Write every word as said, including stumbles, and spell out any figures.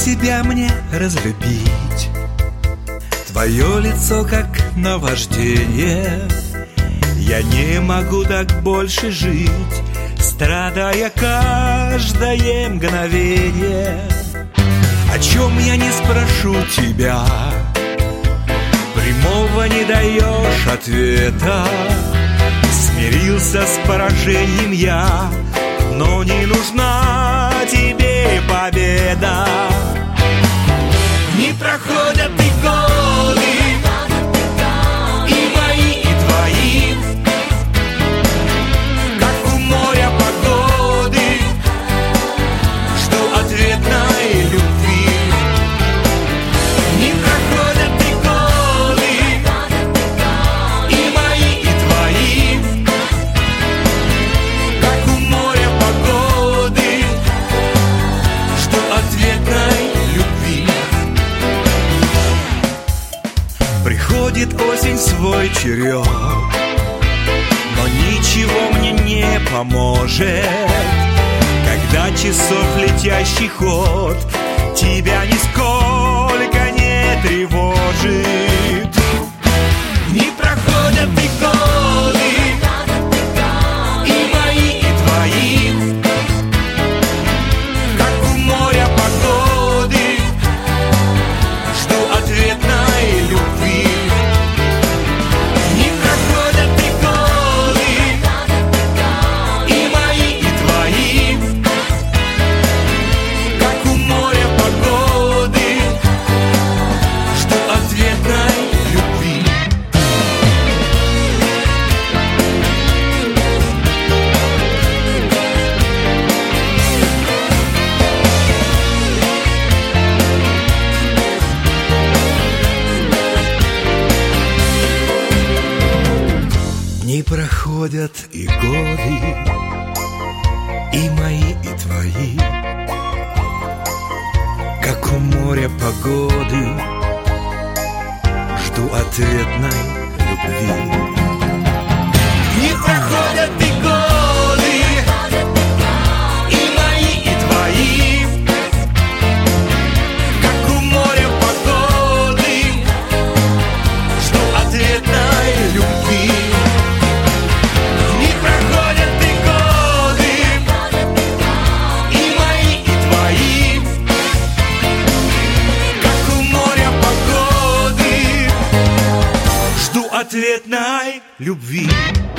тебя мне разлюбить? Твое лицо как наваждение. Я не могу так больше жить, страдая каждое мгновение. О чем я не спрошу тебя, прямого не даешь ответа. Смирился с поражением я, но не нужна тебе победа. Не проходят и годы, и мои, и твои, как у моря погоды, жду ответной любви. Не проходят и годы, и мои, и твои, как у моря погоды, жду ответной любви. Приходит осень в свой черед, но ничего мне не поможет, когда часов летящий ход тебя нисколько не тревожит. Не проходят и годы, и мои, и твои, как у моря погоды, жду ответной любви. Не проходят и годы, и мои, и твои, как у моря погоды, жду ответной любви. Не проходят и годы, и мои, и твои, как у моря погоды, жду ответной любви. Не проходят и годы, и мои, и твои, как у моря погоды, жду ответной любви. Не проходят и годы, и мои, и твои, как у моря погоды, жду ответной любви.